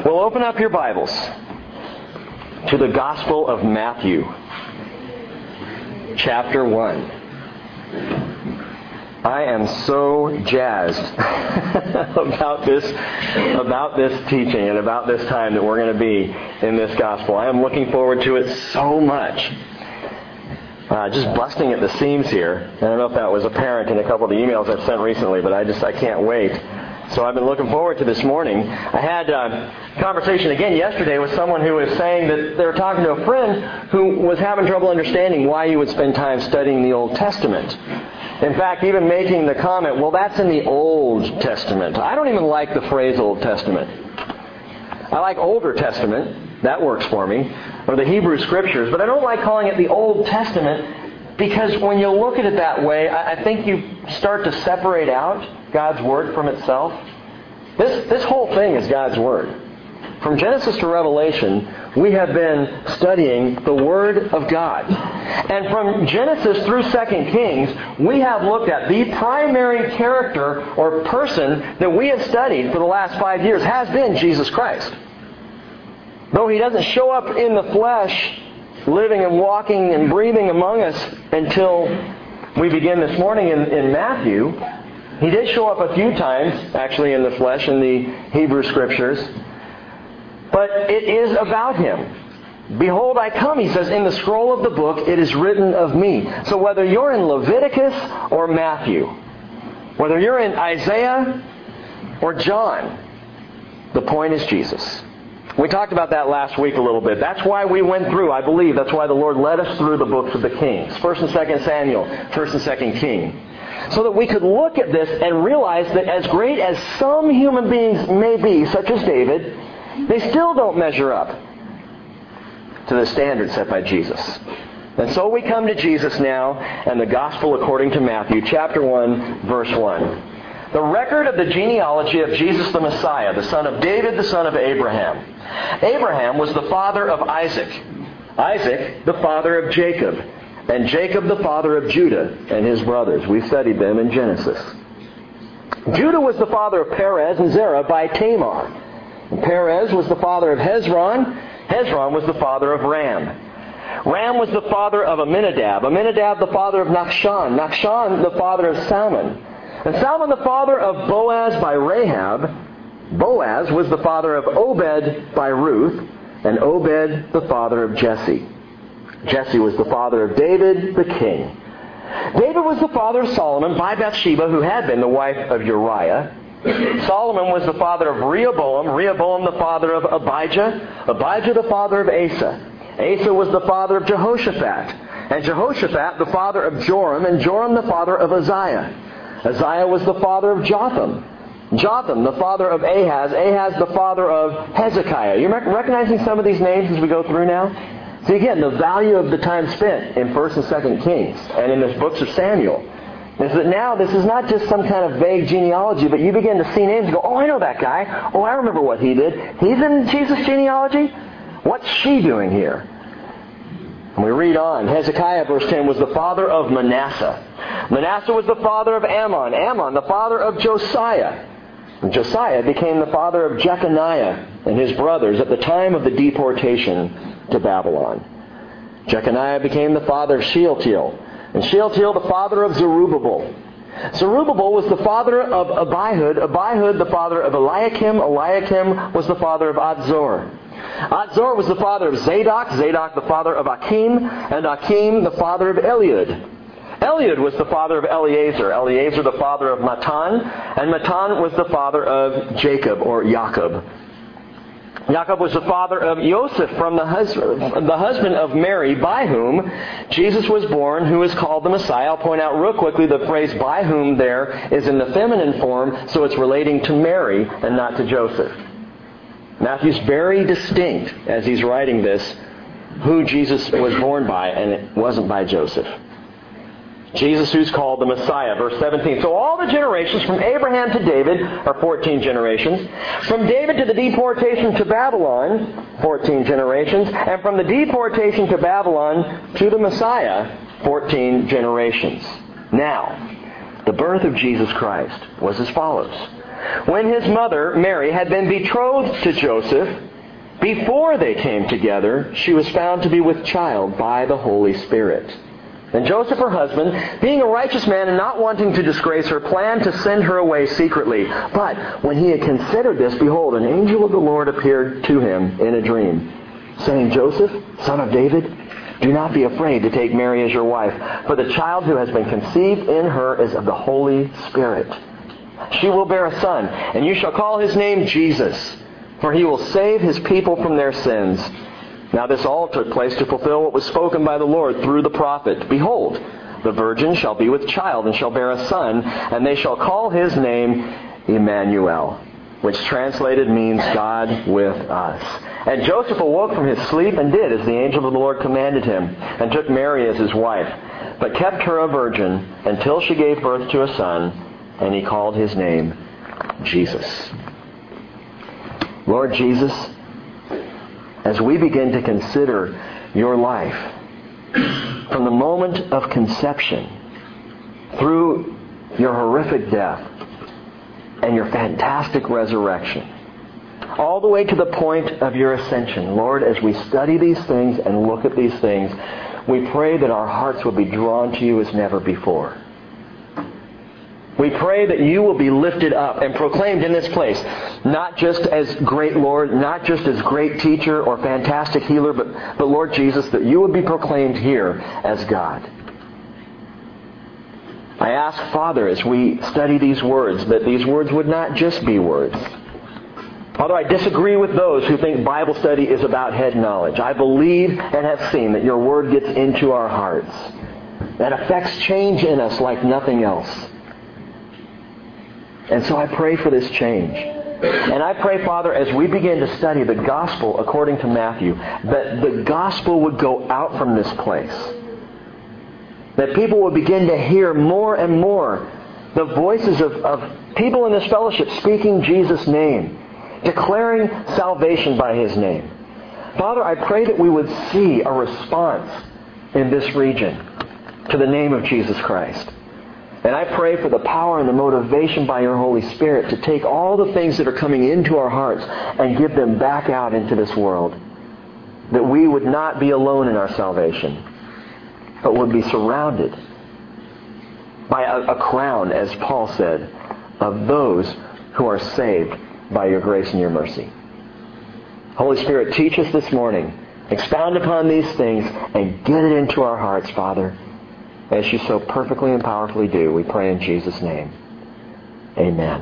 Well, open up your Bibles to the Gospel of Matthew, chapter 1. I am so jazzed about this teaching and about this time that we're going to be in this Gospel. I am looking forward to it so much. Just busting at the seams here. I don't know if that was apparent in a couple of the emails I've sent recently, but I can't wait. So I've been looking forward to this morning. I had a conversation again yesterday with someone who was saying that they were talking to a friend who was having trouble understanding why you would spend time studying the Old Testament. In fact, even making the comment, well, that's in the Old Testament. I don't even like the phrase Old Testament. I like Older Testament. That works for me. Or the Hebrew Scriptures. But I don't like calling it the Old Testament because when you look at it that way, I think you start to separate out God's Word from itself. This whole thing is God's Word. From Genesis to Revelation, we have been studying the Word of God. And from Genesis through 2 Kings, we have looked at the primary character or person that we have studied for the last 5 years has been Jesus Christ. Though He doesn't show up in the flesh, living and walking and breathing among us until we begin this morning in Matthew, He did show up a few times, actually in the flesh, in the Hebrew Scriptures. But it is about Him. Behold, I come, He says, in the scroll of the book, it is written of me. So whether you're in Leviticus or Matthew, whether you're in Isaiah or John, the point is Jesus. We talked about that last week a little bit. That's why we went through, I believe, that's why the Lord led us through the books of the Kings. 1st and 2nd Samuel, 1st and 2nd King. So that we could look at this and realize that as great as some human beings may be, such as David, they still don't measure up to the standard set by Jesus. And so we come to Jesus now and the Gospel according to Matthew, chapter 1, verse 1. The record of the genealogy of Jesus the Messiah, the son of David, the son of Abraham. Abraham was the father of Isaac. Isaac, the father of Jacob. And Jacob, the father of Judah and his brothers. We studied them in Genesis. Judah was the father of Perez and Zerah by Tamar. And Perez was the father of Hezron. Hezron was the father of Ram. Ram was the father of Amminadab. Amminadab the father of Nachshon. Nachshon the father of Salmon. And Salmon the father of Boaz by Rahab. Boaz was the father of Obed by Ruth. And Obed the father of Jesse. Jesse was the father of David the king. David was the father of Solomon by Bathsheba, who had been the wife of Uriah. Solomon was the father of Rehoboam. Rehoboam the father of Abijah. Abijah the father of Asa. Asa was the father of Jehoshaphat. And Jehoshaphat the father of Joram. And Joram the father of Uzziah. Uzziah was the father of Jotham. Jotham the father of Ahaz. Ahaz the father of Hezekiah. You're recognizing some of these names as we go through now? See, again, the value of the time spent in 1st and 2nd Kings and in the books of Samuel is that now this is not just some kind of vague genealogy, but you begin to see names and go, oh, I know that guy. Oh, I remember what he did. He's in Jesus' genealogy? What's she doing here? And we read on. Hezekiah, verse 10, was the father of Manasseh. Manasseh was the father of Ammon. Ammon, the father of Josiah. And Josiah became the father of Jeconiah and his brothers at the time of the deportation to Babylon. Jeconiah became the father of Shealtiel. And Shealtiel the father of Zerubbabel. Zerubbabel was the father of Abihud. Abihud the father of Eliakim. Eliakim was the father of Adzor. Adzor was the father of Zadok. Zadok the father of Achim. And Achim the father of Eliud. Eliud was the father of Eleazar. Eleazar the father of Matan. And Matan was the father of Jacob or Jacob. Jacob was the father of Joseph from the husband of Mary, by whom Jesus was born, who is called the Messiah. I'll point out real quickly the phrase by whom there is in the feminine form, so it's relating to Mary and not to Joseph. Matthew's very distinct as he's writing this, who Jesus was born by, and it wasn't by Joseph. Jesus, who's called the Messiah. Verse 17. So all the generations from Abraham to David are 14 generations. From David to the deportation to Babylon, 14 generations. And from the deportation to Babylon to the Messiah, 14 generations. Now, the birth of Jesus Christ was as follows. When his mother, Mary, had been betrothed to Joseph, before they came together, she was found to be with child by the Holy Spirit. And Joseph, her husband, being a righteous man and not wanting to disgrace her, planned to send her away secretly. But when he had considered this, behold, an angel of the Lord appeared to him in a dream, saying, Joseph, son of David, do not be afraid to take Mary as your wife, for the child who has been conceived in her is of the Holy Spirit. She will bear a son, and you shall call his name Jesus, for he will save his people from their sins. Now this all took place to fulfill what was spoken by the Lord through the prophet. Behold, the virgin shall be with child and shall bear a son, and they shall call his name Emmanuel, which translated means God with us. And Joseph awoke from his sleep and did as the angel of the Lord commanded him, and took Mary as his wife, but kept her a virgin until she gave birth to a son, and he called his name Jesus. Lord Jesus, as we begin to consider your life, from the moment of conception through your horrific death and your fantastic resurrection, all the way to the point of your ascension, Lord, as we study these things and look at these things, we pray that our hearts will be drawn to you as never before. We pray that you will be lifted up and proclaimed in this place, not just as great Lord, not just as great teacher or fantastic healer, but Lord Jesus, that you would be proclaimed here as God. I ask, Father, as we study these words, that these words would not just be words. Although I disagree with those who think Bible study is about head knowledge, I believe and have seen that your word gets into our hearts and affects change in us like nothing else. And so I pray for this change. And I pray, Father, as we begin to study the gospel according to Matthew, that the gospel would go out from this place. That people would begin to hear more and more the voices of people in this fellowship speaking Jesus' name, declaring salvation by his name. Father, I pray that we would see a response in this region to the name of Jesus Christ. And I pray for the power and the motivation by your Holy Spirit to take all the things that are coming into our hearts and give them back out into this world. That we would not be alone in our salvation, but would be surrounded by a crown, as Paul said, of those who are saved by your grace and your mercy. Holy Spirit, teach us this morning. Expound upon these things and get it into our hearts, Father, as you so perfectly and powerfully do. We pray in Jesus' name. Amen.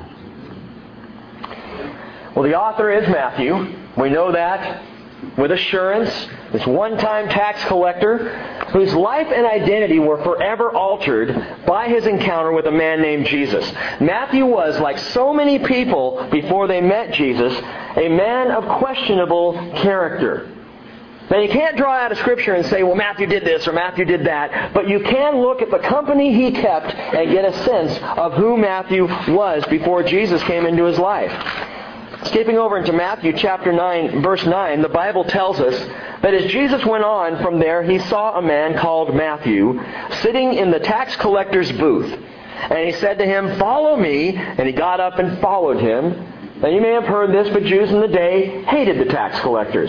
Well, the author is Matthew. We know that with assurance. This one-time tax collector whose life and identity were forever altered by his encounter with a man named Jesus. Matthew was, like so many people before they met Jesus, a man of questionable character. Now, you can't draw out of Scripture and say, well, Matthew did this or Matthew did that, but you can look at the company he kept and get a sense of who Matthew was before Jesus came into his life. Skipping over into Matthew chapter 9, verse 9, the Bible tells us that as Jesus went on from there, he saw a man called Matthew sitting in the tax collector's booth. And he said to him, "Follow me." And he got up and followed him. Now you may have heard this, but Jews in the day hated the tax collectors.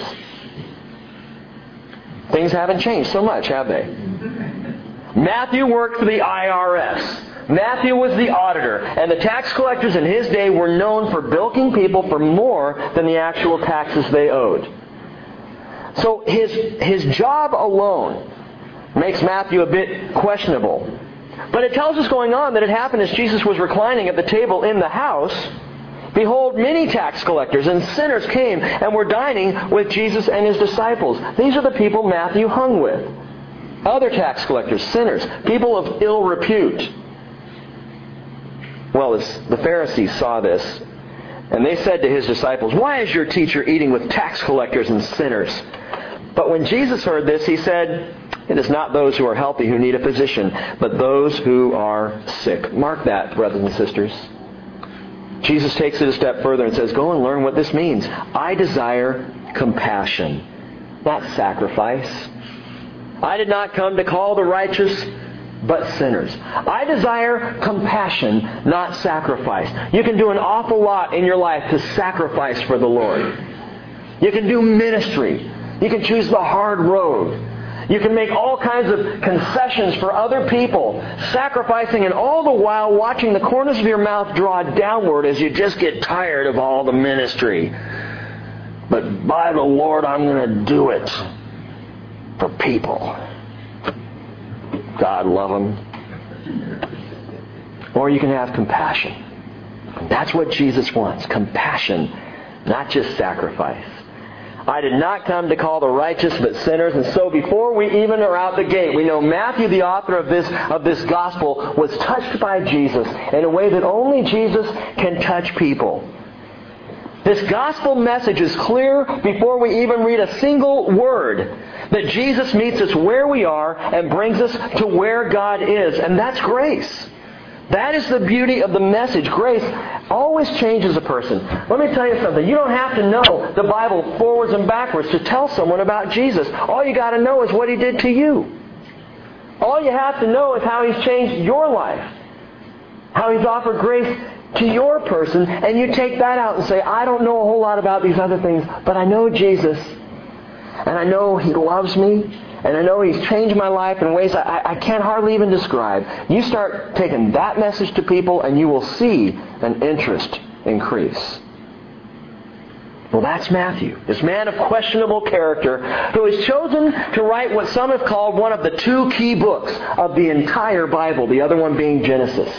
Things haven't changed so much, have they? Matthew worked for the IRS. Matthew was the auditor, and the tax collectors in his day were known for bilking people for more than the actual taxes they owed. So his job alone makes Matthew a bit questionable. But it tells us going on that it happened as Jesus was reclining at the table in the house. Behold, many tax collectors and sinners came and were dining with Jesus and his disciples. These are the people Matthew hung with. Other tax collectors, sinners, people of ill repute. Well, as the Pharisees saw this, and they said to his disciples, "Why is your teacher eating with tax collectors and sinners?" But when Jesus heard this, he said, "It is not those who are healthy who need a physician, but those who are sick." Mark that, brothers and sisters. Jesus takes it a step further and says, "Go and learn what this means. I desire compassion, not sacrifice. I did not come to call the righteous, but sinners. I desire compassion, not sacrifice. You can do an awful lot in your life to sacrifice for the Lord. You can do ministry. You can choose the hard road. You can make all kinds of concessions for other people, sacrificing and all the while watching the corners of your mouth draw downward as you just get tired of all the ministry. But by the Lord, I'm going to do it for people. God love them. Or you can have compassion. And that's what Jesus wants. Compassion, not just sacrifice. I did not come to call the righteous but sinners. And so before we even are out the gate, we know Matthew, the author of this gospel, was touched by Jesus in a way that only Jesus can touch people. This gospel message is clear before we even read a single word, that Jesus meets us where we are and brings us to where God is. And that's grace. That is the beauty of the message. Grace always changes a person. Let me tell you something. You don't have to know the Bible forwards and backwards to tell someone about Jesus. All you got to know is what He did to you. All you have to know is how He's changed your life. How He's offered grace to your person. And you take that out and say, I don't know a whole lot about these other things, but I know Jesus. And I know He loves me. And I know He's changed my life in ways I can't hardly even describe. You start taking that message to people and you will see an interest increase. Well, that's Matthew, this man of questionable character who has chosen to write what some have called one of the two key books of the entire Bible, the other one being Genesis.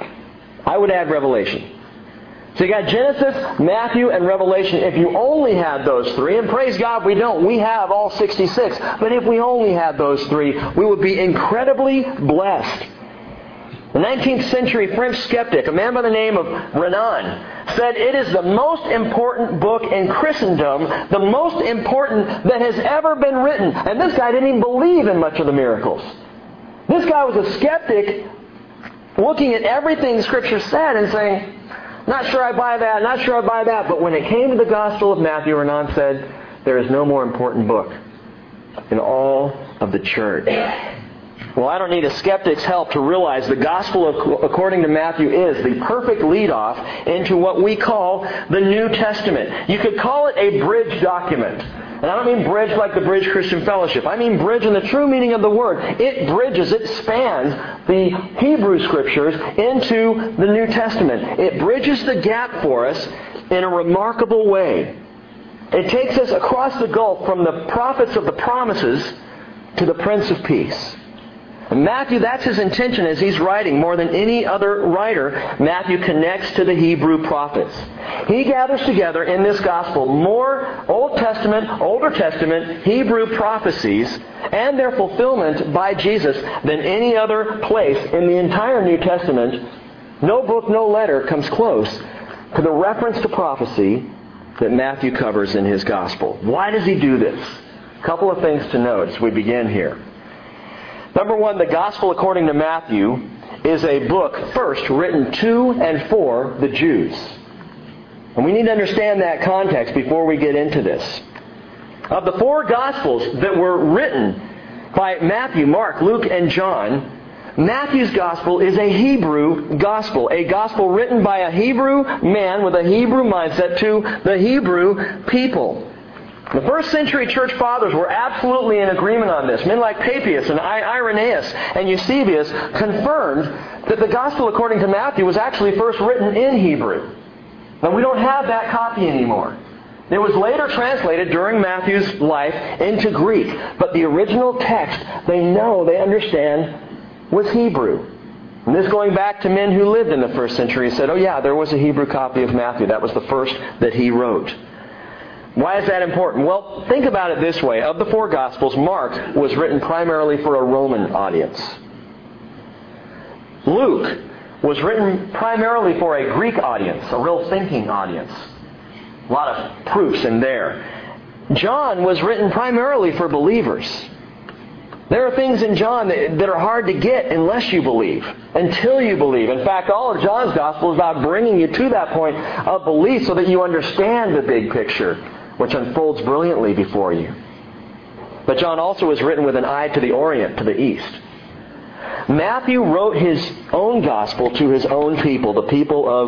I would add Revelation. So you got Genesis, Matthew, and Revelation. If you only had those three, and praise God we don't. We have all 66. But if we only had those three, we would be incredibly blessed. The 19th century French skeptic, a man by the name of Renan, said it is the most important book in Christendom, the most important that has ever been written. And this guy didn't even believe in much of the miracles. This guy was a skeptic looking at everything Scripture said and saying, not sure I buy that, not sure I buy that. But when it came to the Gospel of Matthew, Renan said, there is no more important book in all of the church. Well, I don't need a skeptic's help to realize the Gospel according to Matthew is the perfect lead-off into what we call the New Testament. You could call it a bridge document. And I don't mean bridge like the Bridge Christian Fellowship. I mean bridge in the true meaning of the word. It bridges, it spans the Hebrew Scriptures into the New Testament. It bridges the gap for us in a remarkable way. It takes us across the gulf from the prophets of the promises to the Prince of Peace. And Matthew, that's his intention as he's writing. More than any other writer, Matthew connects to the Hebrew prophets. He gathers together in this gospel more Old Testament, Older Testament, Hebrew prophecies and their fulfillment by Jesus than any other place in the entire New Testament. No book, no letter comes close to the reference to prophecy that Matthew covers in his gospel. Why does he do this? A couple of things to note as we begin here. Number one, the Gospel according to Matthew is a book first written to and for the Jews. And we need to understand that context before we get into this. Of the four Gospels that were written by Matthew, Mark, Luke, and John, Matthew's Gospel is a Hebrew Gospel. A Gospel written by a Hebrew man with a Hebrew mindset to the Hebrew people. The first century church fathers were absolutely in agreement on this. Men like Papias and Irenaeus and Eusebius confirmed that the Gospel according to Matthew was actually first written in Hebrew. Now we don't have that copy anymore. It was later translated during Matthew's life into Greek. But the original text, they understand, was Hebrew. And this going back to men who lived in the first century said, oh yeah, there was a Hebrew copy of Matthew. That was the first that he wrote. Why is that important? Well, think about it this way. Of the four Gospels, Mark was written primarily for a Roman audience. Luke was written primarily for a Greek audience, a real thinking audience. A lot of proofs in there. John was written primarily for believers. There are things in John that are hard to get unless you believe, until you believe. In fact, all of John's Gospel is about bringing you to that point of belief so that you understand the big picture, which unfolds brilliantly before you. But John also was written with an eye to the Orient, to the East. Matthew wrote his own gospel to his own people, the people of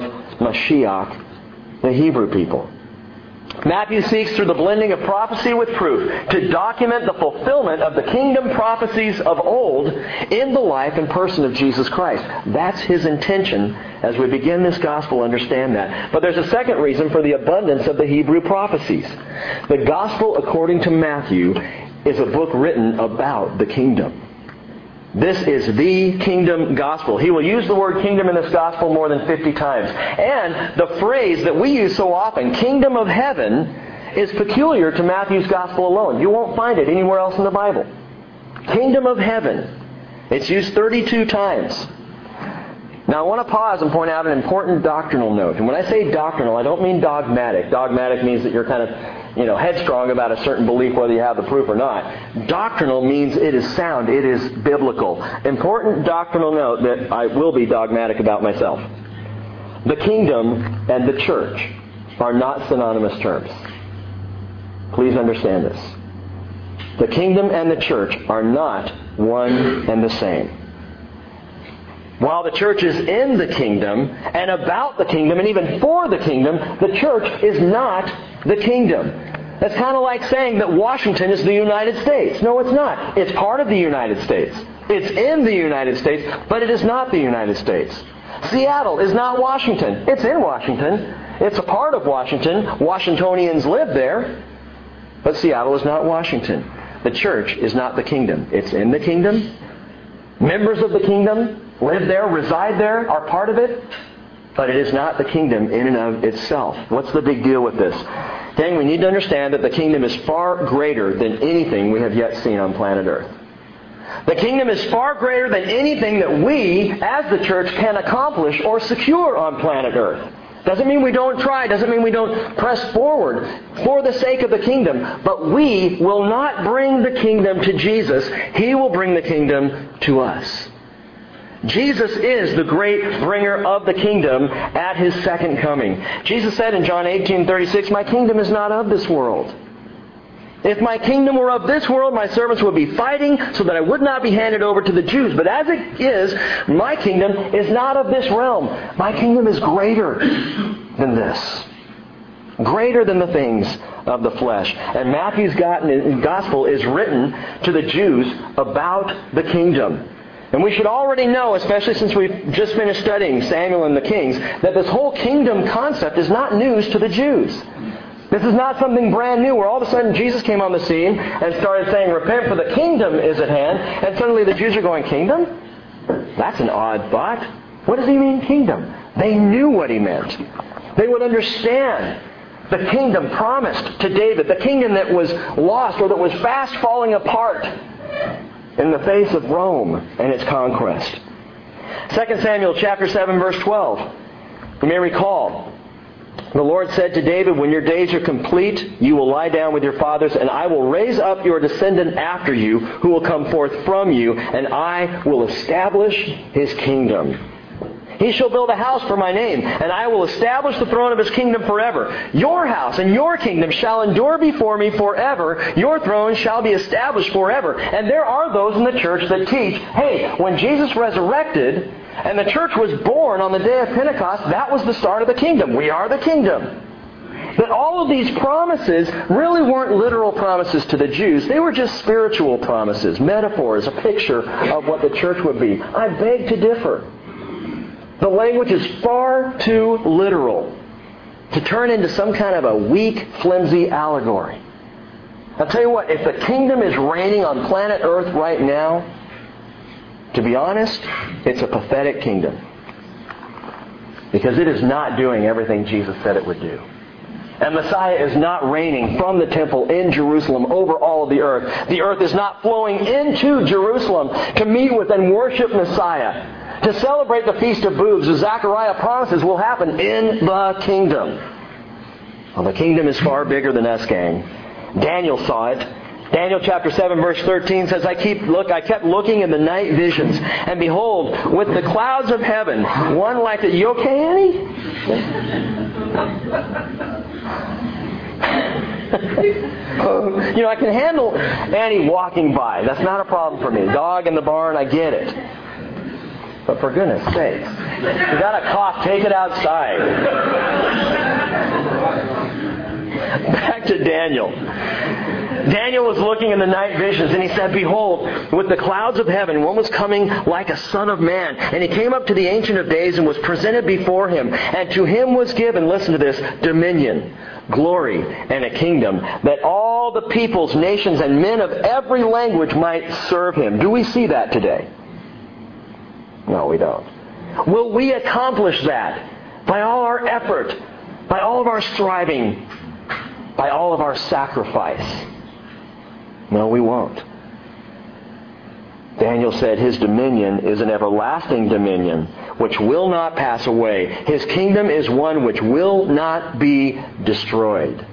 Mashiach, the Hebrew people. Matthew seeks through the blending of prophecy with proof to document the fulfillment of the kingdom prophecies of old in the life and person of Jesus Christ. That's his intention as we begin this gospel. Understand that. But there's a second reason for the abundance of the Hebrew prophecies. The gospel, according to Matthew, is a book written about the kingdom. This is the kingdom gospel. He will use the word kingdom in this gospel more than 50 times. And the phrase that we use so often, kingdom of heaven, is peculiar to Matthew's gospel alone. You won't find it anywhere else in the Bible. Kingdom of heaven. It's used 32 times. Now I want to pause and point out an important doctrinal note. And when I say doctrinal, I don't mean dogmatic. Dogmatic means that you're kind of headstrong about a certain belief, whether you have the proof or not. Doctrinal means it is sound, it is biblical. Important doctrinal note that I will be dogmatic about myself. The kingdom and the church are not synonymous terms. Please understand this. The kingdom and the church are not one and the same. While the church is in the kingdom and about the kingdom and even for the kingdom, the church is not the kingdom. That's kind of like saying that Washington is the United States. No, it's not. It's part of the United States. It's in the United States, but it is not the United States. Seattle is not Washington. It's in Washington. It's a part of Washington. Washingtonians live there, but Seattle is not Washington. The church is not the kingdom. It's in the kingdom. Members of the kingdom live there, reside there, are part of it, but it is not the kingdom in and of itself. What's the big deal with this? Gang, we need to understand that the kingdom is far greater than anything we have yet seen on planet Earth. The kingdom is far greater than anything that we, as the church, can accomplish or secure on planet Earth. Doesn't mean we don't try, doesn't mean we don't press forward for the sake of the kingdom, but we will not bring the kingdom to Jesus. He will bring the kingdom to us. Jesus is the great bringer of the kingdom at His second coming. Jesus said in John 18:36, "My kingdom is not of this world. If my kingdom were of this world, my servants would be fighting so that I would not be handed over to the Jews. But as it is, my kingdom is not of this realm. My kingdom is greater than this. Greater than the things of the flesh." And Matthew's gospel is written to the Jews about the kingdom. And we should already know, especially since we've just finished studying Samuel and the Kings, that this whole kingdom concept is not news to the Jews. This is not something brand new where all of a sudden Jesus came on the scene and started saying, "Repent, for the kingdom is at hand." And suddenly the Jews are going, "Kingdom? That's an odd thought. What does he mean, kingdom?" They knew what he meant. They would understand the kingdom promised to David, the kingdom that was lost or that was fast falling apart in the face of Rome and its conquest. 2 Samuel chapter 7, verse 12. You may recall, the Lord said to David, "When your days are complete, you will lie down with your fathers, and I will raise up your descendant after you, who will come forth from you, and I will establish his kingdom. He shall build a house for my name, and I will establish the throne of his kingdom forever. Your house and your kingdom shall endure before me forever. Your throne shall be established forever." And there are those in the church that teach, hey, when Jesus resurrected and the church was born on the day of Pentecost, that was the start of the kingdom. We are the kingdom. That all of these promises really weren't literal promises to the Jews. They were just spiritual promises, metaphors, a picture of what the church would be. I beg to differ. The language is far too literal to turn into some kind of a weak, flimsy allegory. I'll tell you what, if the kingdom is reigning on planet Earth right now, to be honest, it's a pathetic kingdom. Because it is not doing everything Jesus said it would do. And Messiah is not reigning from the temple in Jerusalem over all of the earth. The earth is not flowing into Jerusalem to meet with and worship Messiah, to celebrate the Feast of Booths, as Zechariah promises will happen in the kingdom. Well, the kingdom is far bigger than us, gang. Daniel saw it. Daniel chapter 7 verse 13 says, I kept looking in the night visions, and behold, with the clouds of heaven, one like a... You okay, Annie? I can handle Annie walking by. That's not a problem for me. Dog in the barn, I get it. But for goodness sakes, you got a cough, take it outside. Back to Daniel. Daniel was looking in the night visions, and he said, behold, with the clouds of heaven, one was coming like a son of man. And he came up to the Ancient of Days and was presented before him. And to him was given, listen to this, dominion, glory, and a kingdom, that all the peoples, nations, and men of every language might serve him. Do we see that today? No, we don't. Will we accomplish that by all our effort, by all of our striving, by all of our sacrifice? No, we won't. Daniel said his dominion is an everlasting dominion which will not pass away. His kingdom is one which will not be destroyed.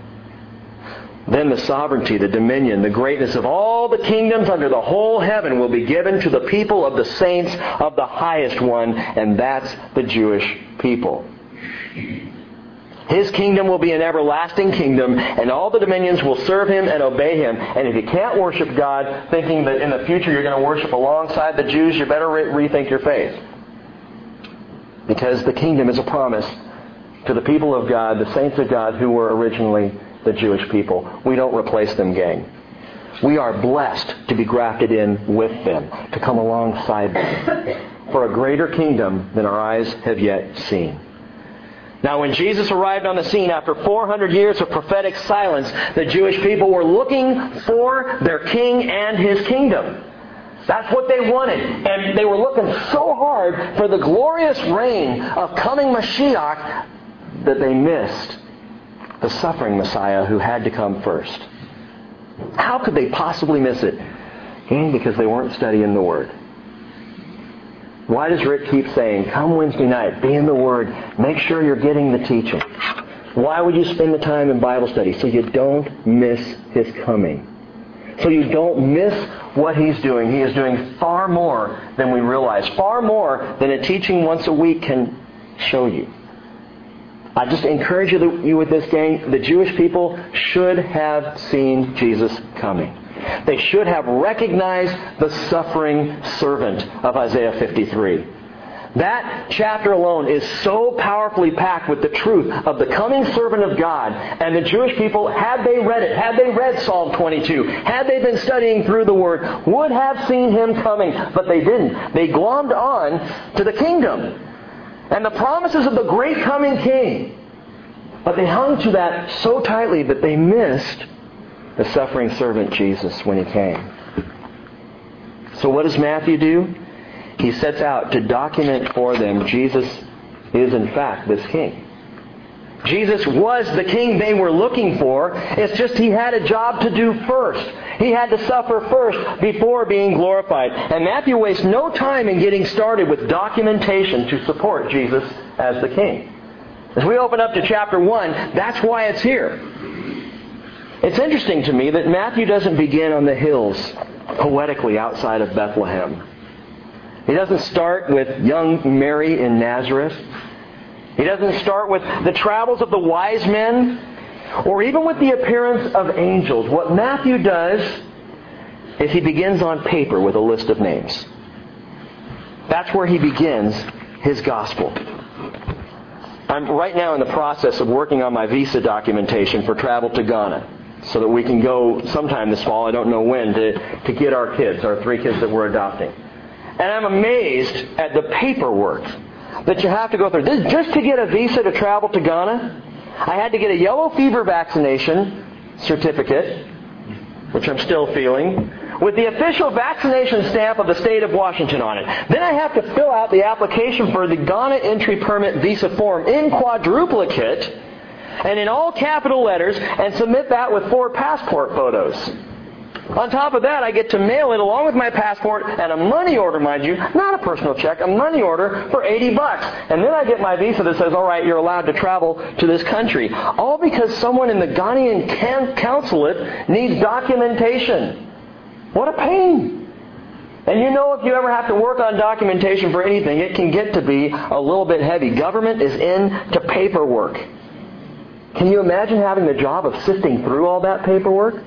Then the sovereignty, the dominion, the greatness of all the kingdoms under the whole heaven will be given to the people of the saints of the highest one, and that's the Jewish people. His kingdom will be an everlasting kingdom, and all the dominions will serve him and obey him. And if you can't worship God thinking that in the future you're going to worship alongside the Jews, you better rethink your faith. Because the kingdom is a promise to the people of God, the saints of God who were originally the Jewish people. We don't replace them, gang. We are blessed to be grafted in with them, to come alongside them for a greater kingdom than our eyes have yet seen. Now, when Jesus arrived on the scene after 400 years of prophetic silence, the Jewish people were looking for their king and his kingdom. That's what they wanted. And they were looking so hard for the glorious reign of coming Mashiach that they missed the suffering Messiah who had to come first. How could they possibly miss it? Because they weren't studying the Word. Why does Rick keep saying, come Wednesday night, be in the Word, make sure you're getting the teaching? Why would you spend the time in Bible study? So you don't miss His coming. So you don't miss what He's doing. He is doing far more than we realize. Far more than a teaching once a week can show you. I just encourage you with this, gang. The Jewish people should have seen Jesus coming. They should have recognized the suffering servant of Isaiah 53. That chapter alone is so powerfully packed with the truth of the coming servant of God. And the Jewish people, had they read it, had they read Psalm 22, had they been studying through the Word, would have seen Him coming. But they didn't. They glommed on to the kingdom and the promises of the great coming King. But they hung to that so tightly that they missed the suffering servant Jesus when He came. So what does Matthew do? He sets out to document for them Jesus is in fact this King. Jesus was the King they were looking for. It's just He had a job to do first. He had to suffer first before being glorified. And Matthew wastes no time in getting started with documentation to support Jesus as the King. As we open up to chapter 1, that's why it's here. It's interesting to me that Matthew doesn't begin on the hills poetically outside of Bethlehem. He doesn't start with young Mary in Nazareth. He doesn't start with the travels of the wise men or even with the appearance of angels. What Matthew does is he begins on paper with a list of names. That's where he begins his gospel. I'm right now in the process of working on my visa documentation for travel to Ghana so that we can go sometime this fall, I don't know when, to get our kids, our 3 kids that we're adopting. And I'm amazed at the paperwork that you have to go through. Just to get a visa to travel to Ghana, I had to get a yellow fever vaccination certificate, which I'm still feeling, with the official vaccination stamp of the state of Washington on it. Then I have to fill out the application for the Ghana entry permit visa form in quadruplicate and in all capital letters and submit that with 4 passport photos. On top of that, I get to mail it along with my passport and a money order, mind you, not a personal check, a money order for $80. And then I get my visa that says, all right, you're allowed to travel to this country. All because someone in the Ghanaian consulate needs documentation. What a pain. And you know, if you ever have to work on documentation for anything, it can get to be a little bit heavy. Government is into paperwork. Can you imagine having the job of sifting through all that paperwork?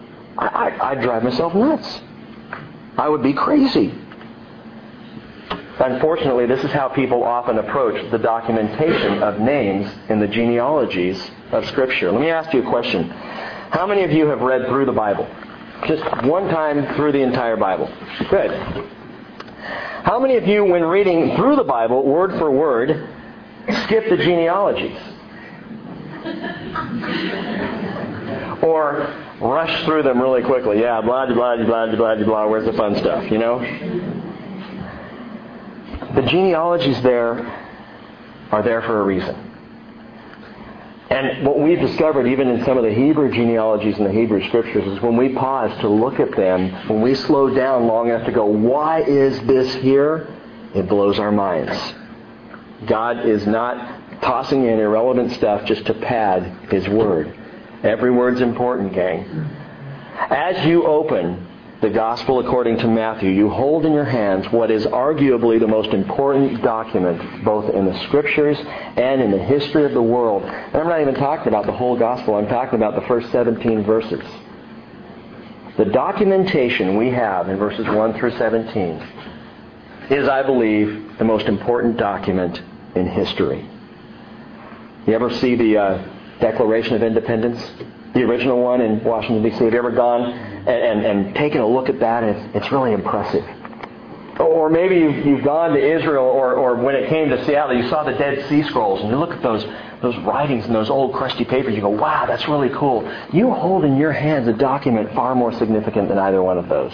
I'd drive myself nuts. I would be crazy. Unfortunately, this is how people often approach the documentation of names in the genealogies of Scripture. Let me ask you a question. How many of you have read through the Bible? Just one time through the entire Bible. Good. How many of you, when reading through the Bible, word for word, skip the genealogies? Or rush through them really quickly? Yeah, blah, blah, blah, blah, blah, blah, where's the fun stuff, you know? The genealogies are there for a reason. And what we've discovered, even in some of the Hebrew genealogies in the Hebrew Scriptures, is when we pause to look at them, when we slow down long enough to go, why is this here? It blows our minds. God is not tossing in irrelevant stuff just to pad His Word. Every word's important, gang. As you open the Gospel according to Matthew, you hold in your hands what is arguably the most important document, both in the Scriptures and in the history of the world. And I'm not even talking about the whole Gospel. I'm talking about the first 17 verses. The documentation we have in verses 1 through 17 is, I believe, the most important document in history. You ever see the Declaration of Independence? The original one in Washington, D.C. Have you ever gone and taken a look at that? And it's really impressive. Or maybe you've gone to Israel, or when it came to Seattle, you saw the Dead Sea Scrolls, and you look at those writings and those old crusty papers, you go, wow, that's really cool. You hold in your hands a document far more significant than either one of those.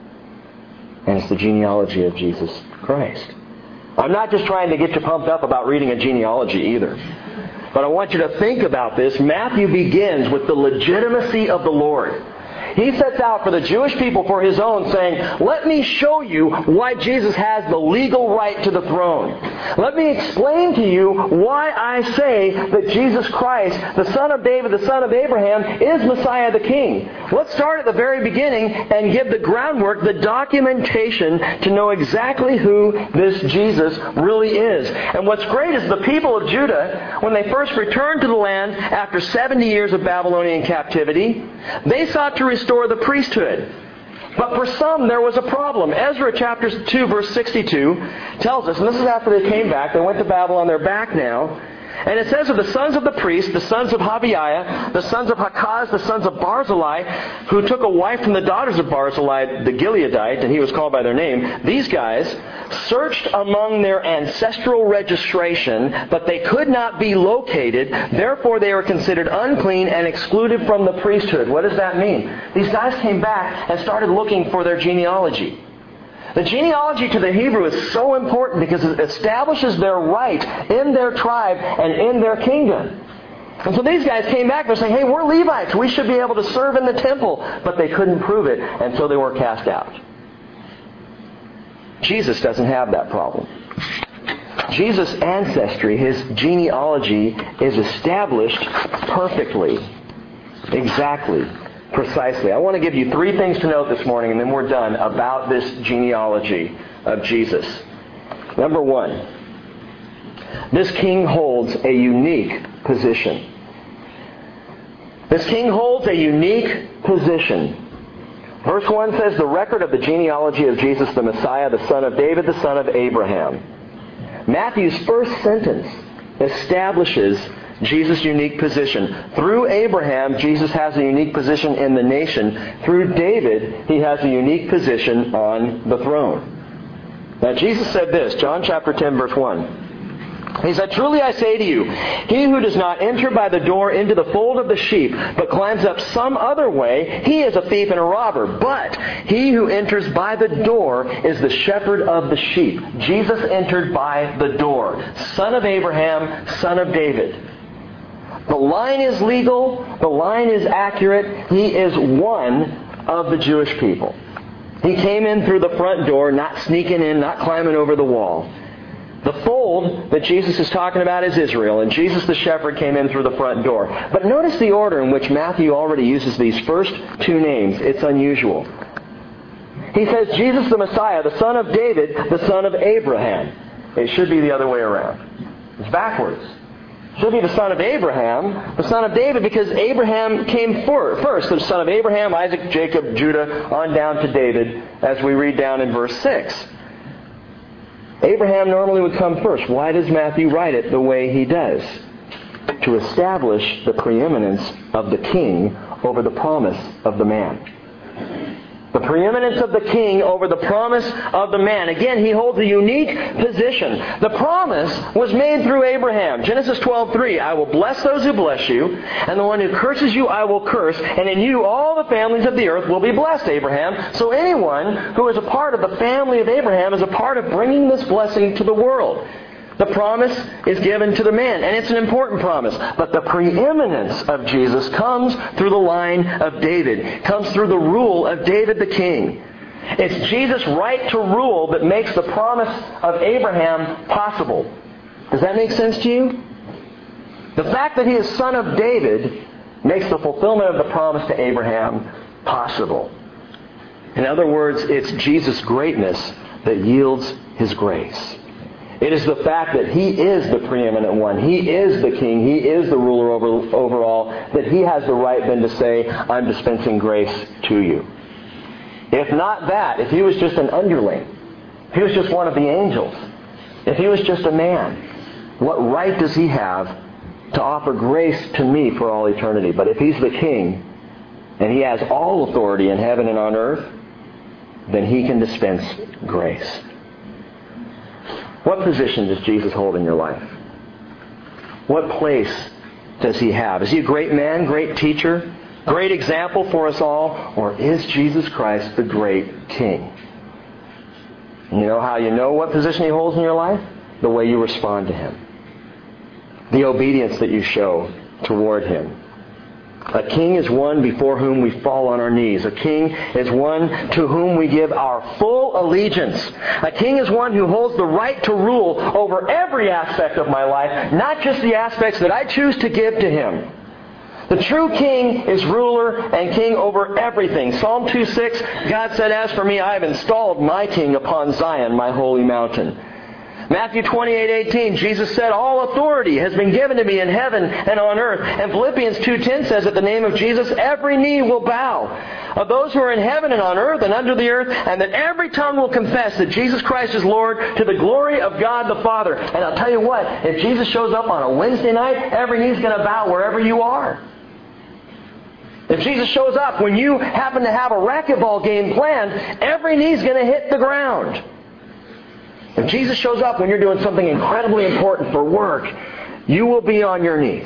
And it's the genealogy of Jesus Christ. I'm not just trying to get you pumped up about reading a genealogy either. But I want you to think about this. Matthew begins with the legitimacy of the Lord. He sets out for the Jewish people, for His own, saying, let me show you why Jesus has the legal right to the throne. Let me explain to you why I say that Jesus Christ, the Son of David, the Son of Abraham, is Messiah the King. Let's start at the very beginning and give the groundwork, the documentation, to know exactly who this Jesus really is. And what's great is the people of Judah, when they first returned to the land after 70 years of Babylonian captivity, they sought to restore the priesthood. But for some, there was a problem. Ezra chapter 2, verse 62 tells us, and this is after they came back. They went to Babylon. They're back now. And it says of the sons of the priest, the sons of Habiah, the sons of Hakaz, the sons of Barzillai, who took a wife from the daughters of Barzillai, the Gileadite, and he was called by their name, these guys searched among their ancestral registration, but they could not be located. Therefore, they were considered unclean and excluded from the priesthood. What does that mean? These guys came back and started looking for their genealogy. The genealogy to the Hebrew is so important because it establishes their right in their tribe and in their kingdom. And so these guys came back, they're saying, hey, we're Levites, we should be able to serve in the temple. But they couldn't prove it, and so they were cast out. Jesus doesn't have that problem. Jesus' ancestry, His genealogy, is established perfectly, exactly, precisely. I want to give you 3 things to note this morning, and then we're done, about this genealogy of Jesus. Number 1, this king holds a unique position. This king holds a unique position. Verse 1 says, the record of the genealogy of Jesus the Messiah, the son of David, the son of Abraham. Matthew's first sentence establishes Jesus' unique position. Through Abraham, Jesus has a unique position in the nation. Through David, He has a unique position on the throne. Now, Jesus said this, John chapter 10, verse 1. He said, truly I say to you, he who does not enter by the door into the fold of the sheep, but climbs up some other way, he is a thief and a robber. But he who enters by the door is the shepherd of the sheep. Jesus entered by the door. Son of Abraham, son of David. The line is legal. The line is accurate. He is one of the Jewish people. He came in through the front door, not sneaking in, not climbing over the wall. The fold that Jesus is talking about is Israel, and Jesus the shepherd came in through the front door. But notice the order in which Matthew already uses these first 2 names. It's unusual. He says, Jesus the Messiah, the son of David, the son of Abraham. It should be the other way around. It's backwards. It should be the son of Abraham, the son of David, because Abraham came first. The son of Abraham, Isaac, Jacob, Judah, on down to David, as we read down in verse 6. Abraham normally would come first. Why does Matthew write it the way he does? To establish the preeminence of the king over the promise of the man. The preeminence of the king over the promise of the man. Again, he holds a unique position. The promise was made through Abraham. Genesis 12:3, I will bless those who bless you, and the one who curses you I will curse, and in you all the families of the earth will be blessed, Abraham. So anyone who is a part of the family of Abraham is a part of bringing this blessing to the world. The promise is given to the man, and it's an important promise. But the preeminence of Jesus comes through the line of David, comes through the rule of David the king. It's Jesus' right to rule that makes the promise of Abraham possible. Does that make sense to you? The fact that he is son of David makes the fulfillment of the promise to Abraham possible. In other words, it's Jesus' greatness that yields his grace. It is the fact that he is the preeminent one. He is the king. He is the ruler over all, that he has the right then to say, I'm dispensing grace to you. If not that, if he was just an underling, if he was just one of the angels, if he was just a man, what right does he have to offer grace to me for all eternity? But if he's the king, and he has all authority in heaven and on earth, then he can dispense grace. What position does Jesus hold in your life? What place does he have? Is he a great man, great teacher, great example for us all? Or is Jesus Christ the great king? You know how you know what position he holds in your life? The way you respond to him. The obedience that you show toward him. A king is one before whom we fall on our knees. A king is one to whom we give our full allegiance. A king is one who holds the right to rule over every aspect of my life, not just the aspects that I choose to give to him. The true king is ruler and king over everything. Psalm 2:6, God said, as for me, I have installed my king upon Zion, my holy mountain. Matthew 28:18, Jesus said, all authority has been given to me in heaven and on earth. And Philippians 2:10 says, at the name of Jesus, every knee will bow, of those who are in heaven and on earth and under the earth, and that every tongue will confess that Jesus Christ is Lord, to the glory of God the Father. And I'll tell you what, if Jesus shows up on a Wednesday night, every knee's going to bow wherever you are. If Jesus shows up when you happen to have a racquetball game planned, every knee's going to hit the ground. If Jesus shows up when you're doing something incredibly important for work, you will be on your knees.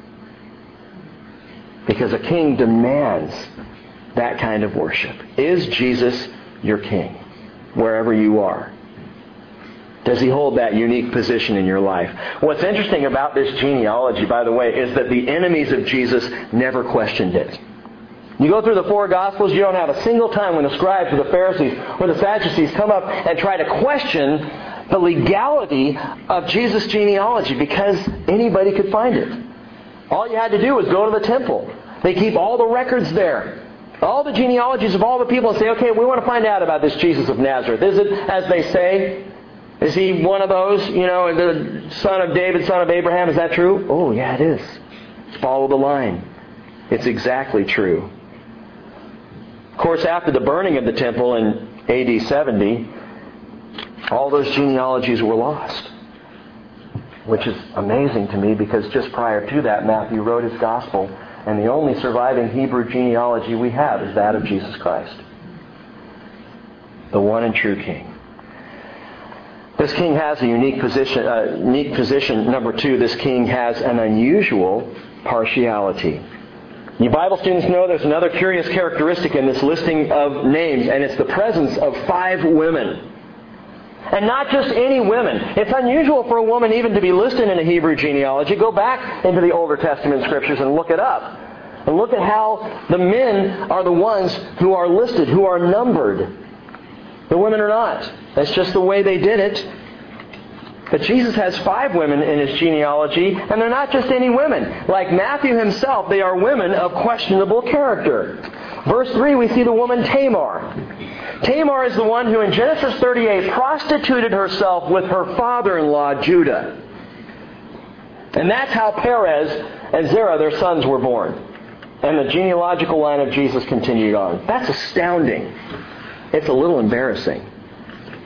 Because a king demands that kind of worship. Is Jesus your king, wherever you are? Does he hold that unique position in your life? What's interesting about this genealogy, by the way, is that the enemies of Jesus never questioned it. You go through the four Gospels, you don't have a single time when the scribes or the Pharisees or the Sadducees come up and try to question the legality of Jesus' genealogy, because anybody could find it. All you had to do was go to the temple. They keep all the records there. All the genealogies of all the people, and say, okay, we want to find out about this Jesus of Nazareth. Is it, as they say, is he one of those, the son of David, son of Abraham? Is that true? Oh, yeah, it is. Follow the line. It's exactly true. Of course, after the burning of the temple in AD 70, all those genealogies were lost. Which is amazing to me, because just prior to that, Matthew wrote his gospel, and the only surviving Hebrew genealogy we have is that of Jesus Christ, the one and true King. This king has a unique position. Number two, this king has an unusual partiality. You Bible students know there's another curious characteristic in this listing of names, and it's the presence of 5 women. And not just any women. It's unusual for a woman even to be listed in a Hebrew genealogy. Go back into the Older Testament scriptures and look it up. And look at how the men are the ones who are listed, who are numbered. The women are not. That's just the way they did it. But Jesus has 5 women in his genealogy, and they're not just any women. Like Matthew himself, they are women of questionable character. Verse 3, we see the woman Tamar. Tamar is the one who in Genesis 38 prostituted herself with her father-in-law Judah. And that's how Perez and Zerah, their sons, were born. And the genealogical line of Jesus continued on. That's astounding. It's a little embarrassing.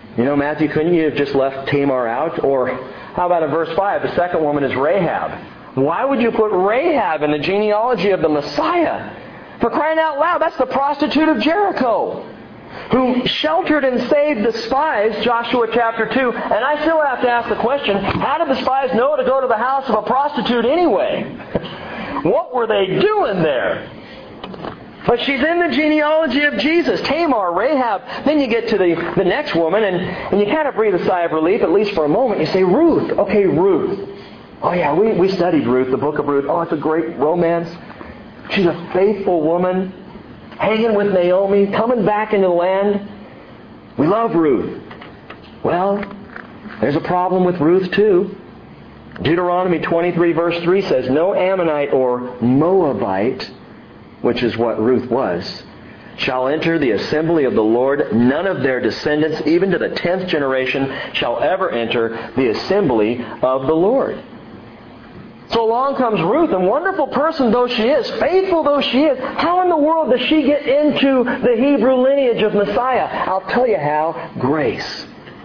You know, Matthew, couldn't you have just left Tamar out? Or how about in verse 5, the second woman is Rahab. Why would you put Rahab in the genealogy of the Messiah? For crying out loud, that's the prostitute of Jericho, who sheltered and saved the spies, Joshua chapter 2. And I still have to ask the question, how did the spies know to go to the house of a prostitute anyway? What were they doing there? But she's in the genealogy of Jesus. Tamar, Rahab. Then you get to the next woman, and you kind of breathe a sigh of relief, at least for a moment. You say, Ruth. Okay, Ruth. Oh yeah, we studied Ruth, the book of Ruth. Oh, it's a great romance. She's a faithful woman, hanging with Naomi, coming back into the land. We love Ruth. Well, there's a problem with Ruth too. Deuteronomy 23 verse 3 says, no Ammonite or Moabite, which is what Ruth was, shall enter the assembly of the Lord. None of their descendants, even to the 10th generation, shall ever enter the assembly of the Lord. So along comes Ruth, and wonderful person though she is, faithful though she is, how in the world does she get into the Hebrew lineage of Messiah? I'll tell you how. Grace.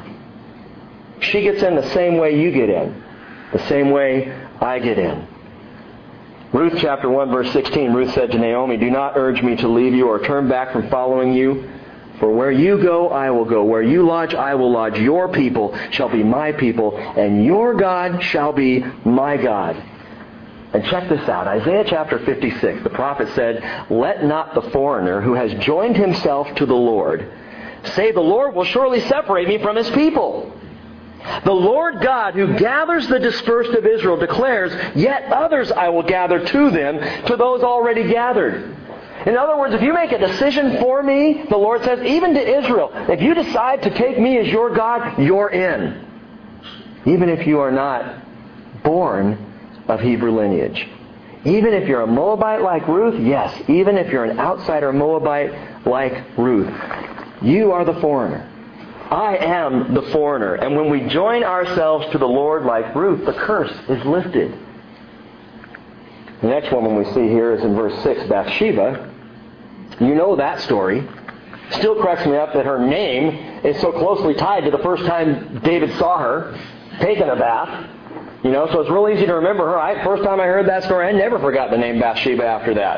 She gets in the same way you get in. The same way I get in. Ruth chapter 1 verse 16, Ruth said to Naomi, do not urge me to leave you or turn back from following you. For where you go, I will go. Where you lodge, I will lodge. Your people shall be my people, and your God shall be my God. And check this out. Isaiah chapter 56, the prophet said, let not the foreigner who has joined himself to the Lord say, the Lord will surely separate me from His people. The Lord God who gathers the dispersed of Israel declares, yet others I will gather to them, to those already gathered. In other words, if you make a decision for me, the Lord says, even to Israel, if you decide to take me as your God, you're in. Even if you are not born of Hebrew lineage. Even if you're a Moabite like Ruth, yes. Even if you're an outsider Moabite like Ruth, you are the foreigner. I am the foreigner. And when we join ourselves to the Lord like Ruth, the curse is lifted. The next woman we see here is in verse 6, Bathsheba. You know that story. Still cracks me up that her name is so closely tied to the first time David saw her taking a bath. You know, so it's real easy to remember her. First time I heard that story, I never forgot the name Bathsheba after that.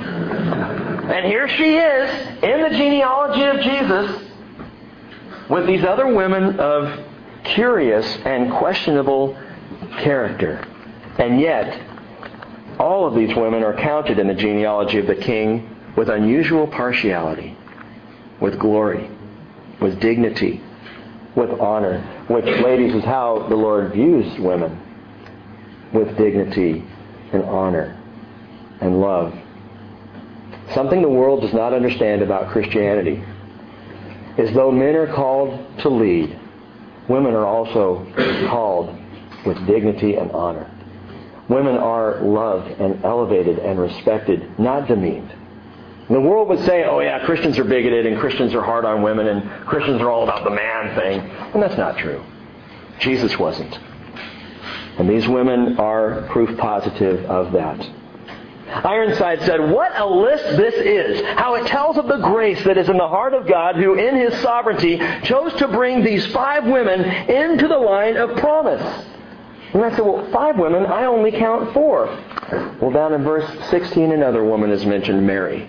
And here she is in the genealogy of Jesus with these other women of curious and questionable character. And yet, all of these women are counted in the genealogy of the King with unusual partiality, with glory, with dignity, with honor, which, ladies, is how the Lord views women, with dignity and honor and love. Something the world does not understand about Christianity is though men are called to lead, women are also called with dignity and honor. Women are loved and elevated and respected, not demeaned. And the world would say, oh yeah, Christians are bigoted and Christians are hard on women and Christians are all about the man thing. And that's not true. Jesus wasn't. And these women are proof positive of that. Ironside said, what a list this is. How it tells of the grace that is in the heart of God who in His sovereignty chose to bring these 5 women into the line of promise. And I said, well, 5 women, I only count 4. Well, down in verse 16, another woman is mentioned, Mary.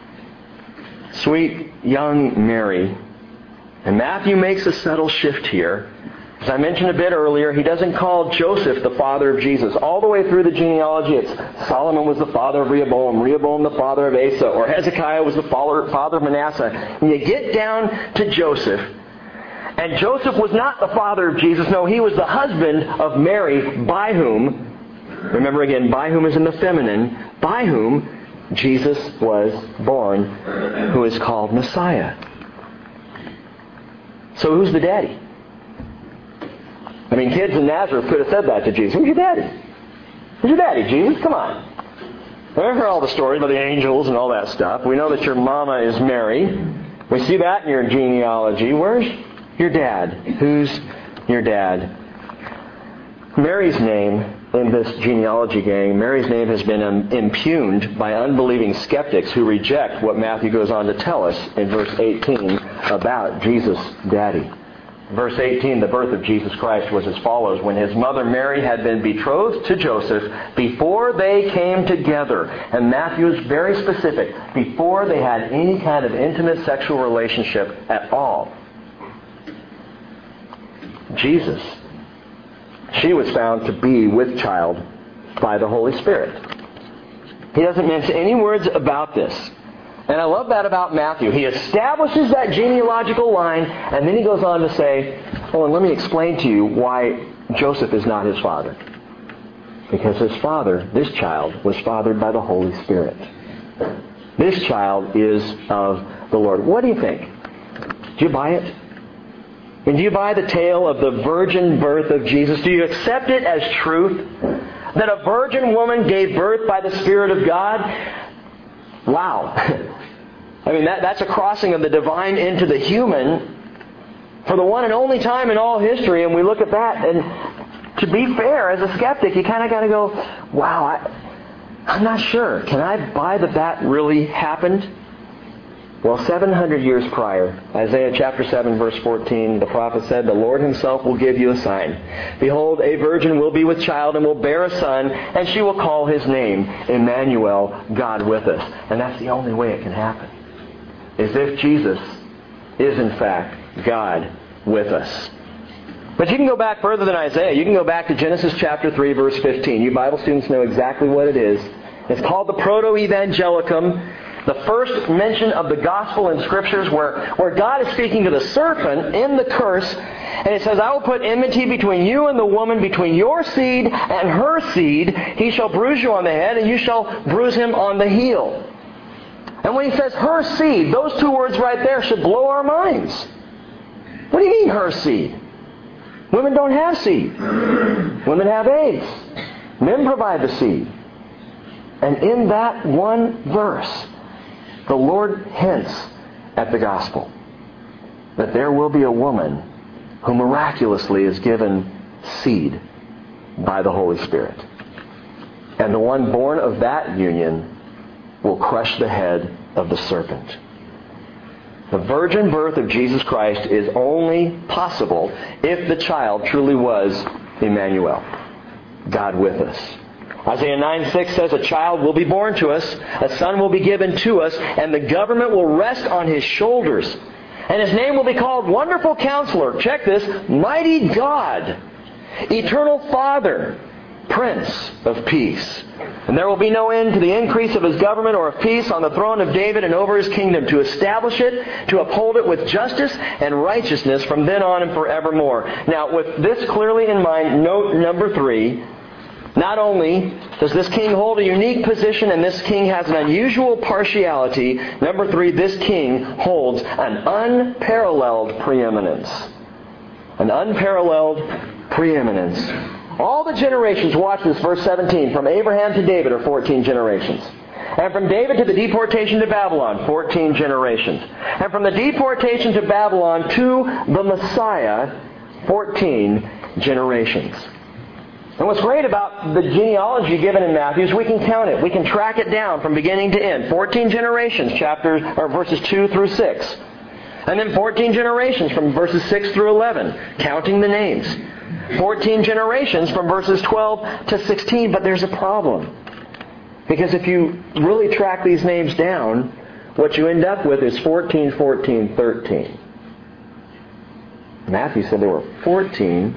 Sweet young Mary. And Matthew makes a subtle shift here. As I mentioned a bit earlier, he doesn't call Joseph the father of Jesus. All the way through the genealogy, it's Solomon was the father of Rehoboam, Rehoboam the father of Asa, or Hezekiah was the father of Manasseh. And you get down to Joseph, and Joseph was not the father of Jesus. No, he was the husband of Mary, by whom, remember again, by whom is in the feminine, by whom Jesus was born, who is called Messiah. So who's the daddy? I mean, kids in Nazareth could have said that to Jesus. Who's your daddy? Who's your daddy, Jesus? Come on. Remember all the stories about the angels and all that stuff. We know that your mama is Mary. We see that in your genealogy. Where's your dad? Who's your dad? Mary's name in this genealogy, gang, Mary's name has been impugned by unbelieving skeptics who reject what Matthew goes on to tell us in verse 18 about Jesus' daddy. Verse 18, the birth of Jesus Christ was as follows. When his mother Mary had been betrothed to Joseph, before they came together, and Matthew is very specific, before they had any kind of intimate sexual relationship at all, Jesus, she was found to be with child by the Holy Spirit. He doesn't mention any words about this. And I love that about Matthew. He establishes that genealogical line, and then he goes on to say, and let me explain to you why Joseph is not his father. Because his father, this child, was fathered by the Holy Spirit. This child is of the Lord. What do you think? Do you buy it? And do you buy the tale of the virgin birth of Jesus? Do you accept it as truth? That a virgin woman gave birth by the Spirit of God? Wow. I mean, that's a crossing of the divine into the human for the one and only time in all history. And we look at that, and to be fair, as a skeptic, you kind of got to go, wow, I'm not sure. Can I buy that really happened? Well, 700 years prior, Isaiah chapter 7, verse 14, the prophet said, "The Lord himself will give you a sign. Behold, a virgin will be with child and will bear a son, and she will call his name Emmanuel, God with us." And that's the only way it can happen, is if Jesus is in fact God with us. But you can go back further than Isaiah. You can go back to Genesis chapter 3, verse 15. You Bible students know exactly what it is. It's called the Proto-Evangelicum. The first mention of the gospel in Scriptures where God is speaking to the serpent in the curse. And it says, "I will put enmity between you and the woman, between your seed and her seed. He shall bruise you on the head, and you shall bruise him on the heel." And when he says her seed, those two words right there should blow our minds. What do you mean, her seed? Women don't have seed. Women have eggs. Men provide the seed. And in that one verse, the Lord hints at the gospel. That there will be a woman who miraculously is given seed by the Holy Spirit. And the one born of that union will crush the head of the serpent. The virgin birth of Jesus Christ is only possible if the child truly was Emmanuel, God with us. Isaiah 9:6 says, "A child will be born to us, a son will be given to us, and the government will rest on his shoulders. And his name will be called Wonderful Counselor." Check this. "Mighty God, Eternal Father, Prince of Peace. And there will be no end to the increase of his government or of peace on the throne of David and over his kingdom, to establish it, to uphold it with justice and righteousness from then on and forevermore." Now, with this clearly in mind, note number 3, not only does this king hold a unique position and this king has an unusual partiality, number 3, this king holds an unparalleled preeminence. An unparalleled preeminence. All the generations, watch this, verse 17, from Abraham to David are 14 generations. And from David to the deportation to Babylon, 14 generations. And from the deportation to Babylon to the Messiah, 14 generations. And what's great about the genealogy given in Matthew is we can count it. We can track it down from beginning to end. 14 generations, verses 2 through 6. And then 14 generations from verses 6 through 11, counting the names. 14 generations from verses 12 to 16, but there's a problem. Because if you really track these names down, what you end up with is 14, 14, 13. Matthew said there were 14.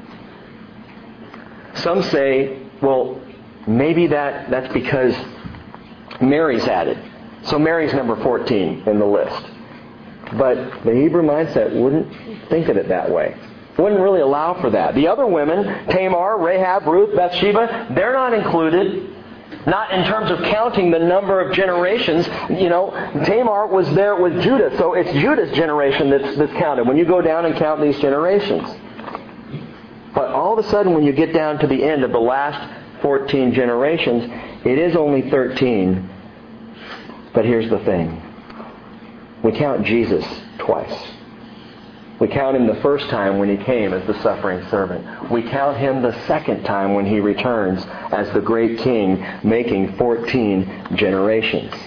Some say, well, maybe that's because Mary's added. So Mary's number 14 in the list. But the Hebrew mindset wouldn't think of it that way. Wouldn't really allow for that. The other women, Tamar, Rahab, Ruth, Bathsheba, they're not included. Not in terms of counting the number of generations. You know, Tamar was there with Judah, so it's Judah's generation that's counted when you go down and count these generations. But all of a sudden, when you get down to the end of the last 14 generations, it is only 13. But here's the thing. We count Jesus twice. We count Him the first time when He came as the suffering servant. We count Him the second time when He returns as the great King, making 14 generations.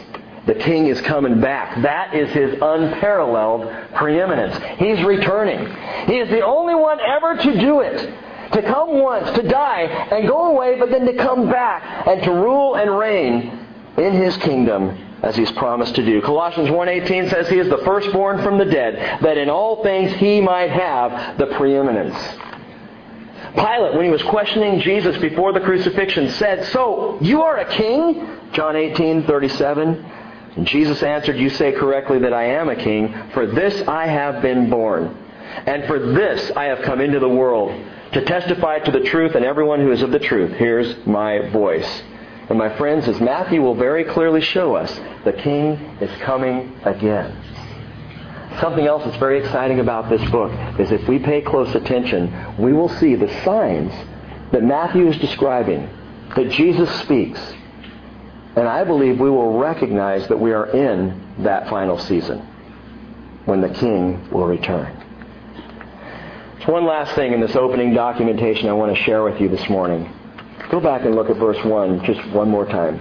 The King is coming back. That is His unparalleled preeminence. He's returning. He is the only one ever to do it. To come once, to die, and go away, but then to come back and to rule and reign in His kingdom as He's promised to do. Colossians 1:18 says He is the firstborn from the dead, that in all things He might have the preeminence. Pilate, when he was questioning Jesus before the crucifixion, said, "So, you are a king?" John 18:37. And Jesus answered, "You say correctly that I am a king. For this I have been born. And for this I have come into the world, to testify to the truth, and everyone who is of the truth hears my voice." And my friends, as Matthew will very clearly show us, the King is coming again. Something else that's very exciting about this book is if we pay close attention, we will see the signs that Matthew is describing, that Jesus speaks. And I believe we will recognize that we are in that final season, when the King will return. There's one last thing in this opening documentation I want to share with you this morning. Go back and look at verse 1 just one more time.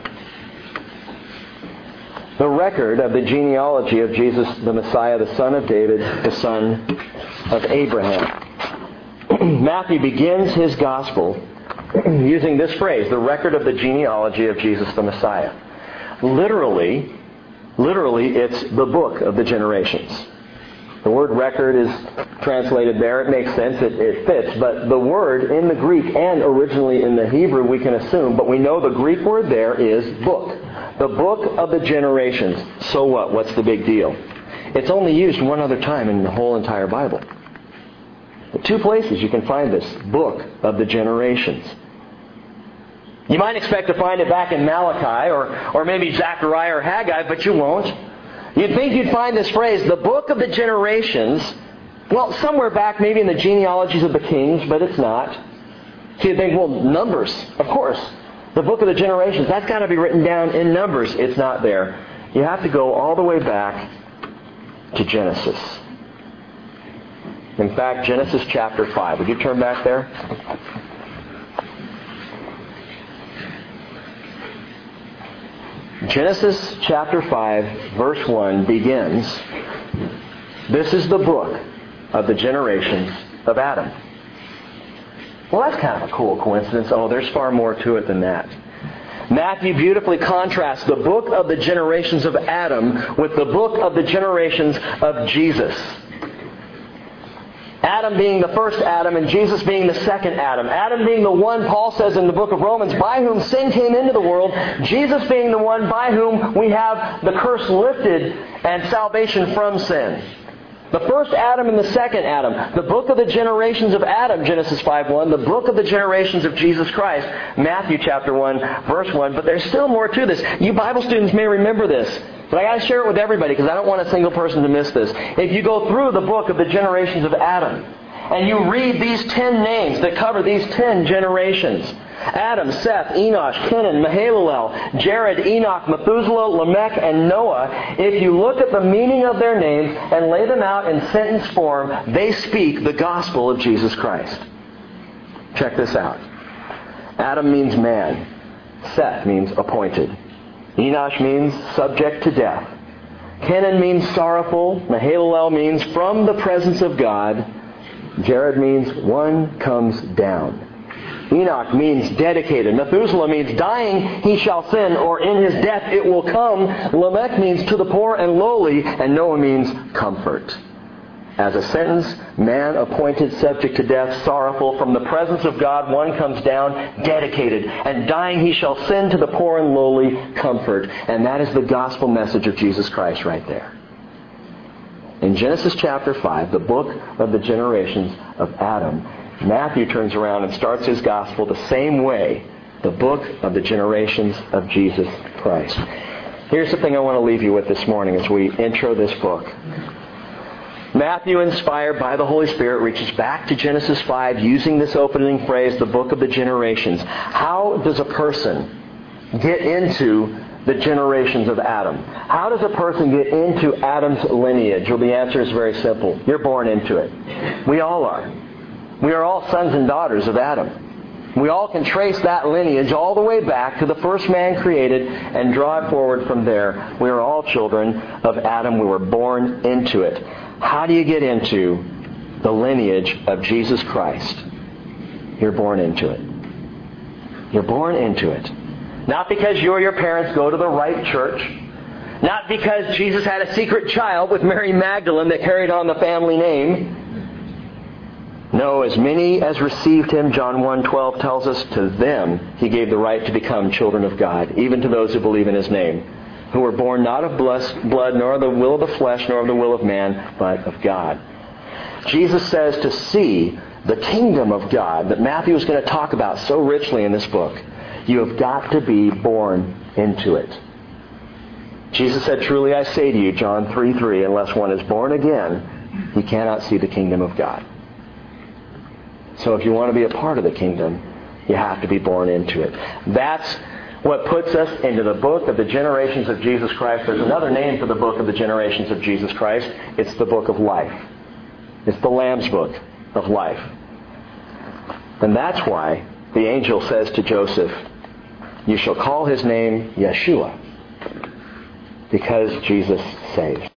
The record of the genealogy of Jesus the Messiah, the son of David, the son of Abraham. Matthew begins his gospel using this phrase, the record of the genealogy of Jesus the Messiah. Literally, it's the book of the generations. The word record is translated there. It makes sense. It fits. But the word in the Greek and originally in the Hebrew we can assume, but we know the Greek word there is book. The book of the generations. So what? What's the big deal? It's only used one other time in the whole entire Bible. The two places you can find this book of the generations. You might expect to find it back in Malachi or maybe Zechariah or Haggai, but you won't. You'd think you'd find this phrase, the book of the generations, well, somewhere back maybe in the genealogies of the kings, but it's not. So you'd think, well, Numbers, of course. The book of the generations, that's got to be written down in Numbers. It's not there. You have to go all the way back to Genesis. In fact, Genesis chapter 5. Would you turn back there? Genesis chapter 5, verse 1 begins, "This is the book of the generations of Adam." Well, that's kind of a cool coincidence. Oh, there's far more to it than that. Matthew beautifully contrasts the book of the generations of Adam with the book of the generations of Jesus. Adam being the first Adam and Jesus being the second Adam. Adam being the one, Paul says in the book of Romans, by whom sin came into the world. Jesus being the one by whom we have the curse lifted and salvation from sin. The first Adam and the second Adam. The book of the generations of Adam, Genesis 5:1. The book of the generations of Jesus Christ, Matthew chapter 1, verse 1. But there's still more to this. You Bible students may remember this. But I got to share it with everybody because I don't want a single person to miss this. If you go through the book of the generations of Adam and you read these 10 names that cover these 10 generations, Adam, Seth, Enosh, Kenan, Mahalalel, Jared, Enoch, Methuselah, Lamech, and Noah, if you look at the meaning of their names and lay them out in sentence form, they speak the gospel of Jesus Christ. Check this out. Adam means man. Seth means appointed. Enosh means subject to death. Kenan means sorrowful. Mahalalel means from the presence of God. Jared means one comes down. Enoch means dedicated. Methuselah means dying he shall sin, or in his death it will come. Lamech means to the poor and lowly, and Noah means comfort. As a sentence, man appointed, subject to death, sorrowful, from the presence of God, one comes down, dedicated, and dying he shall send to the poor and lowly, comfort. And that is the gospel message of Jesus Christ right there. In Genesis chapter 5, the book of the generations of Adam, Matthew turns around and starts his gospel the same way, the book of the generations of Jesus Christ. Here's the thing I want to leave you with this morning as we intro this book. Matthew, inspired by the Holy Spirit, reaches back to Genesis 5 using this opening phrase, the book of the generations. How does a person get into the generations of Adam? How does a person get into Adam's lineage? Well, the answer is very simple. You're born into it. We all are. We are all sons and daughters of Adam. We all can trace that lineage all the way back to the first man created and draw it forward from there. We are all children of Adam. We were born into it. How do you get into the lineage of Jesus Christ? You're born into it. You're born into it. Not because you or your parents go to the right church. Not because Jesus had a secret child with Mary Magdalene that carried on the family name. No, as many as received Him, John 1:12 tells us, to them He gave the right to become children of God, even to those who believe in His name, who were born not of blood, nor of the will of the flesh, nor of the will of man, but of God. Jesus says to see the kingdom of God that Matthew is going to talk about so richly in this book, you have got to be born into it. Jesus said, truly I say to you, John 3:3, unless one is born again, he cannot see the kingdom of God. So if you want to be a part of the kingdom, you have to be born into it. That's what puts us into the book of the generations of Jesus Christ. There's another name for the book of the generations of Jesus Christ. It's the book of life. It's the Lamb's book of life. And that's why the angel says to Joseph, you shall call his name Yeshua, because Jesus saves.